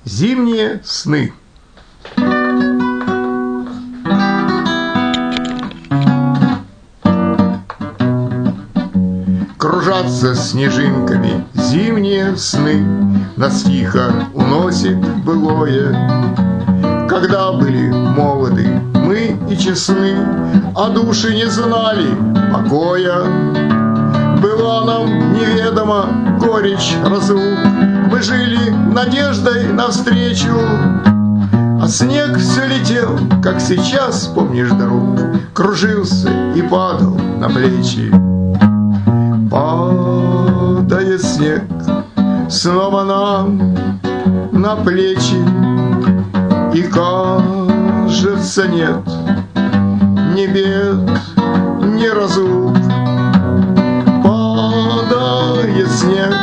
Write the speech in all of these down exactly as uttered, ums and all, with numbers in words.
Зимние сны. Кружатся снежинками зимние сны, нас тихо уносит былое. Когда были молоды мы и честны, а души не знали покоя. Была нам неведома горечь разлук, мы жили надеждой навстречу, а снег все летел, как сейчас, помнишь, друг, кружился и падал на плечи. Падает снег снова нам на плечи, и кажется нет ни бед, ни разлук. Падает снег,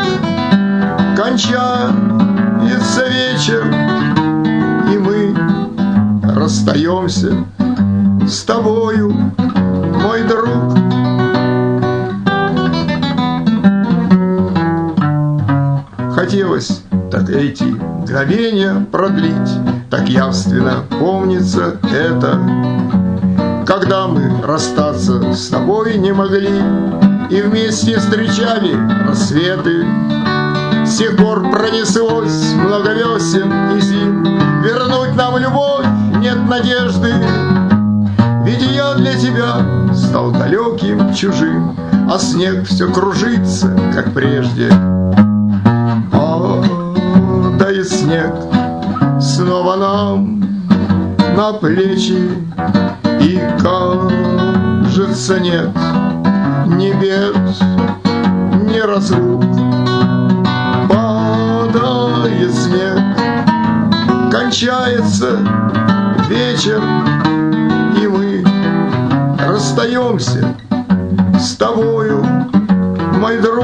кончается вечер, и мы расстаемся с тобою, мой друг. Хотелось так эти мгновения продлить, так явственно помнится это, когда мы расстаться с тобой не могли и вместе встречали рассветы. С тех пор пронеслось много весен и зим, вернуть нам любовь нет надежды. Ведь я для тебя стал далеким, чужим, а снег все кружится, как прежде. Падает снег снова нам на плечи, и кажется нет ни бед, ни разлук. Падает снег, кончается вечер, и мы расстаемся с тобою, мой друг.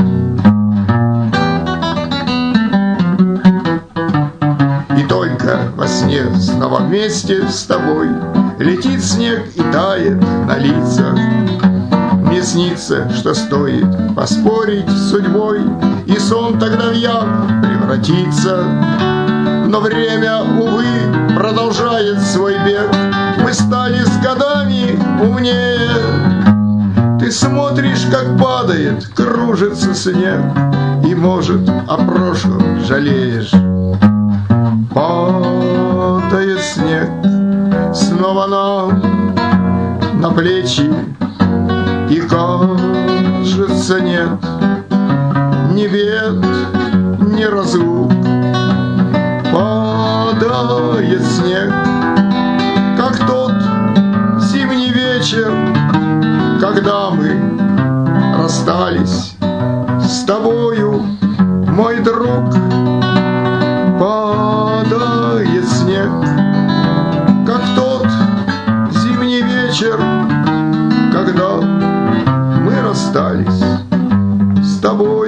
И только во сне снова вместе с тобой летит снег и тает на лицах. Мне снится, что стоит поспорить с судьбой, и сон тогда в яд превратится. Но время, увы, продолжает свой бег, мы стали с годами умнее. Ты смотришь, как падает, кружится снег, и, может, о прошлом жалеешь. Падает снег снова нам на плечи, и кажется нет ни бед, ни разлук. Падает снег, как тот зимний вечер, когда мы расстались с тобою, мой друг. Падает снег, как тот зимний вечер, когда мы расстались с тобой.